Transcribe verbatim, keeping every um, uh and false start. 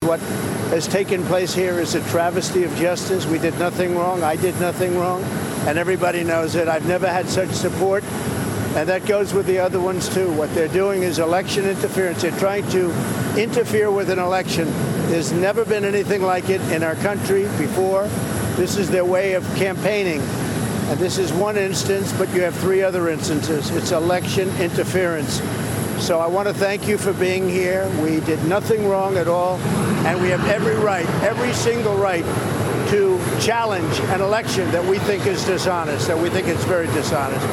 what has taken place here is a travesty of justice. We did nothing wrong. I did nothing wrong. And everybody knows it. I've never had such support. And that goes with the other ones, too. What they're doing is election interference. They're trying to interfere with an election. There's never been anything like it in our country before. This is their way of campaigning. And this is one instance, but you have three other instances. It's election interference. So I want to thank you for being here. We did nothing wrong at all. And we have every right, every single right, to challenge an election that we think is dishonest, that we think is very dishonest.